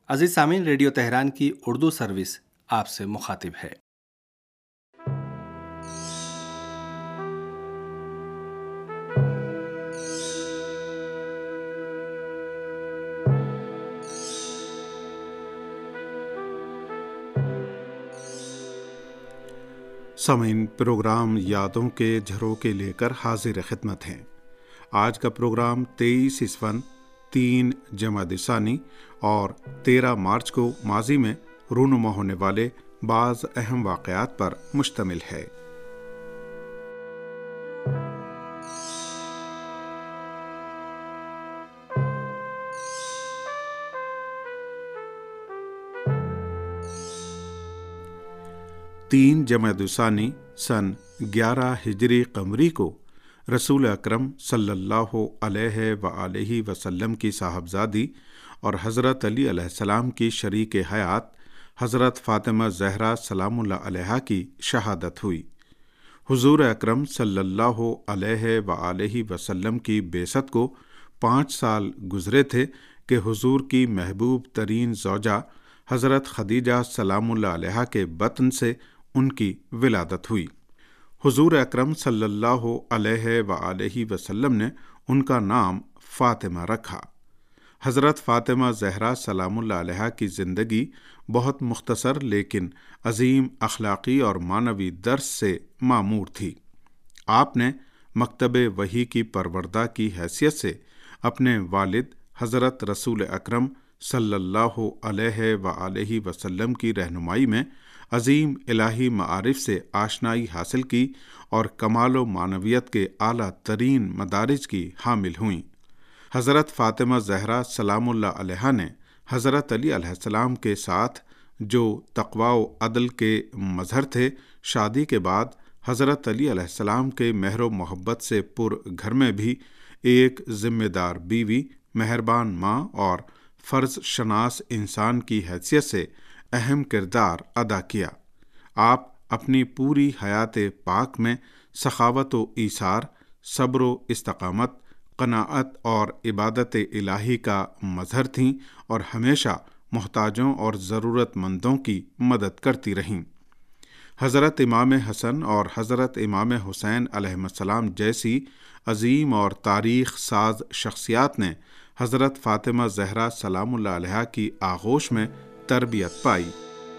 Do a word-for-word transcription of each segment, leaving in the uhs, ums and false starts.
عزیز سامعین، radio Tehran کی Urdu service آپ سے مخاطب ہے۔ سامعین، پروگرام یادوں کے جھروکے لے کر حاضر خدمت ہیں۔ آج کا پروگرام تیئیس اسفن تین جمادی ثانی اور تیرہ مارچ کو ماضی میں رونما ہونے والے بعض اہم واقعات پر مشتمل ہے۔ تین جمادی ثانی سن گیارہ ہجری قمری کو رسول اکرم صلی اللہ علیہ وآلہ وسلم کی صاحبزادی اور حضرت علی علیہ السلام کی شریک حیات حضرت فاطمہ زہرا سلام اللہ علیہا کی شہادت ہوئی۔ حضور اکرم صلی اللہ علیہ وآلہ وسلم کی بعثت کو پانچ سال گزرے تھے کہ حضور کی محبوب ترین زوجہ حضرت خدیجہ سلام اللہ علیہا کے بطن سے ان کی ولادت ہوئی۔ حضور اکرم صلی اللہ علیہ وآلہ وسلم نے ان کا نام فاطمہ رکھا۔ حضرت فاطمہ زہرا سلام اللہ علیہا کی زندگی بہت مختصر لیکن عظیم اخلاقی اور معنوی درس سے معمور تھی۔ آپ نے مکتب وحی کی پروردہ کی حیثیت سے اپنے والد حضرت رسول اکرم صلی اللہ علیہ وآلہ وسلم کی رہنمائی میں عظیم الہی معارف سے آشنائی حاصل کی اور کمال و معنویت کے اعلیٰ ترین مدارج کی حامل ہوئیں۔ حضرت فاطمہ زہرا سلام اللہ علیہا نے حضرت علی علیہ السلام کے ساتھ جو تقوی و عدل کے مظہر تھے، شادی کے بعد حضرت علی علیہ السلام کے مہر و محبت سے پر گھر میں بھی ایک ذمہ دار بیوی، مہربان ماں اور فرض شناس انسان کی حیثیت سے اہم کردار ادا کیا۔ آپ اپنی پوری حیات پاک میں سخاوت و ایثار، صبر و استقامت، قناعت اور عبادت الہی کا مظہر تھیں اور ہمیشہ محتاجوں اور ضرورت مندوں کی مدد کرتی رہیں۔ حضرت امام حسن اور حضرت امام حسین علیہ السلام جیسی عظیم اور تاریخ ساز شخصیات نے حضرت فاطمہ زہرا سلام اللہ علیہا کی آغوش میں تربیت پائی۔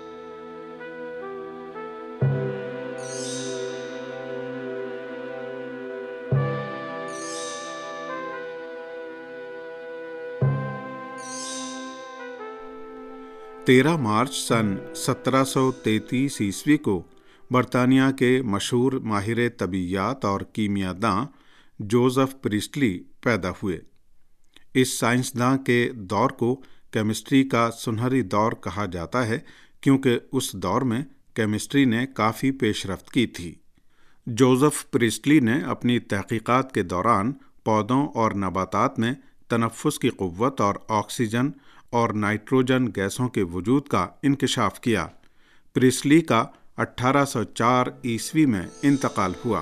تیرہ مارچ سن سترہ سو تینتیس عیسوی کو برطانیہ کے مشہور ماہر طبیعیات اور کیمیا داں جوزف پریسٹلی پیدا ہوئے۔ اس سائنسداں کے دور کو کیمسٹری کا سنہری دور کہا جاتا ہے کیونکہ اس دور میں کیمسٹری نے کافی پیش رفت کی تھی۔ جوزف پریسٹلی نے اپنی تحقیقات کے دوران پودوں اور نباتات میں تنفس کی قوت اور آکسیجن اور نائٹروجن گیسوں کے وجود کا انکشاف کیا۔ پریسٹلی کا اٹھارہ سو چار عیسوی میں انتقال ہوا۔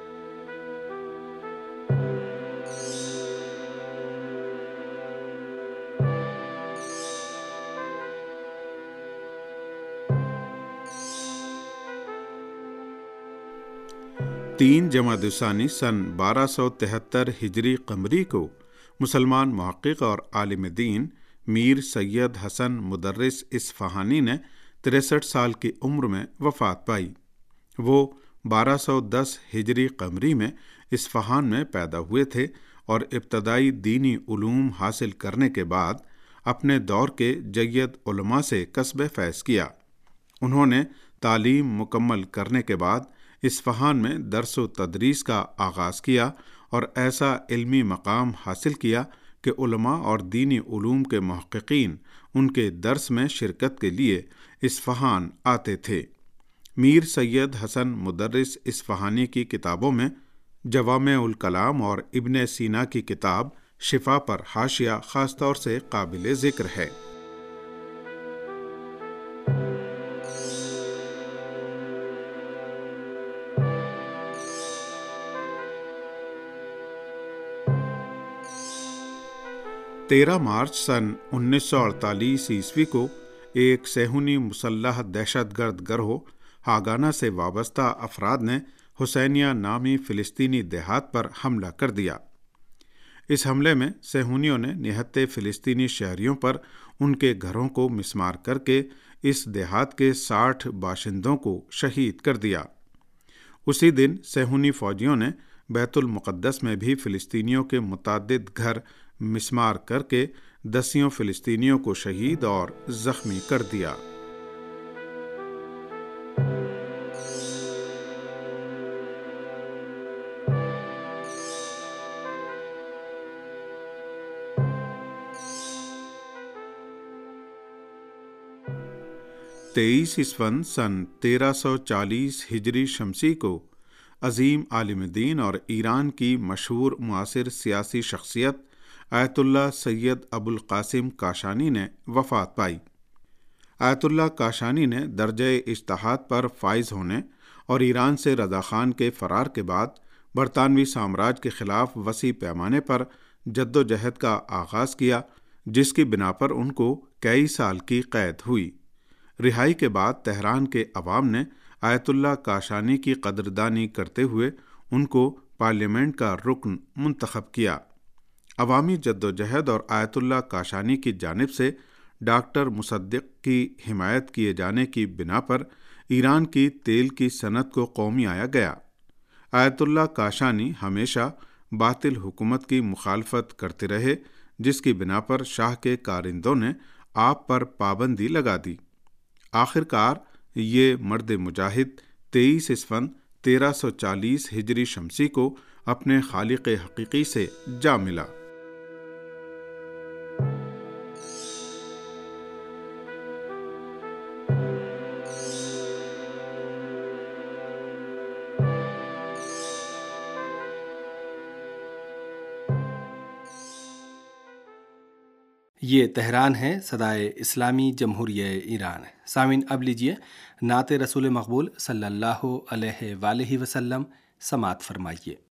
تین جمادی ثانی سن بارہ سو تہتر ہجری قمری کو مسلمان محقق اور عالم دین میر سید حسن مدرس اصفہانی نے تریسٹھ سال کی عمر میں وفات پائی۔ وہ بارہ سو دس ہجری قمری میں اصفہان میں پیدا ہوئے تھے اور ابتدائی دینی علوم حاصل کرنے کے بعد اپنے دور کے جید علماء سے کسب فیض کیا۔ انہوں نے تعلیم مکمل کرنے کے بعد اصفہان میں درس و تدریس کا آغاز کیا اور ایسا علمی مقام حاصل کیا کہ علماء اور دینی علوم کے محققین ان کے درس میں شرکت کے لیے اصفہان آتے تھے۔ میر سید حسن مدرس اصفہانی کی کتابوں میں جوامع الکلام اور ابن سینا کی کتاب شفا پر حاشیہ خاص طور سے قابل ذکر ہے۔ تیرہ مارچ سن انیس سو اڑتالیس عیسوی کو ایک صہیونی مسلح دہشت گرد گروہ ہاگانا سے وابستہ افراد نے حسینیہ نامی فلسطینی دیہات پر حملہ کر دیا۔ اس حملے میں صہیونیوں نے نہتے فلسطینی شہریوں پر ان کے گھروں کو مسمار کر کے اس دیہات کے ساٹھ باشندوں کو شہید کر دیا۔ اسی دن صہیونی فوجیوں نے بیت المقدس میں بھی فلسطینیوں کے متعدد گھر مسمار کر کے دسیوں فلسطینیوں کو شہید اور زخمی کر دیا۔ تیئیس اسفن سن تیرہ سو چالیس ہجری شمسی کو عظیم عالم دین اور ایران کی مشہور معاصر سیاسی شخصیت آیت اللہ سید ابو القاسم کاشانی نے وفات پائی۔ آیت اللہ کاشانی نے درجہ اجتہاد پر فائز ہونے اور ایران سے رضا خان کے فرار کے بعد برطانوی سامراج کے خلاف وسیع پیمانے پر جد و جہد کا آغاز کیا، جس کی بنا پر ان کو کئی سال کی قید ہوئی۔ رہائی کے بعد تہران کے عوام نے آیت اللہ کاشانی کی قدردانی کرتے ہوئے ان کو پارلیمنٹ کا رکن منتخب کیا۔ عوامی جد و جہد اور آیت اللہ کاشانی کی جانب سے ڈاکٹر مصدق کی حمایت کیے جانے کی بنا پر ایران کی تیل کی صنعت کو قومی آیا گیا۔ آیت اللہ کاشانی ہمیشہ باطل حکومت کی مخالفت کرتے رہے، جس کی بنا پر شاہ کے کارندوں نے آپ پر پابندی لگا دی۔ آخر کار یہ مرد مجاہد تیئیس اسفن تیرہ سو چالیس ہجری شمسی کو اپنے خالق حقیقی سے جا ملا۔ یہ تہران ہے، صدائے اسلامی جمہوریہ ایران۔ سامعین، اب لیجیے نعت رسول مقبول صلی اللہ علیہ وآلہ وسلم سماعت فرمائیے۔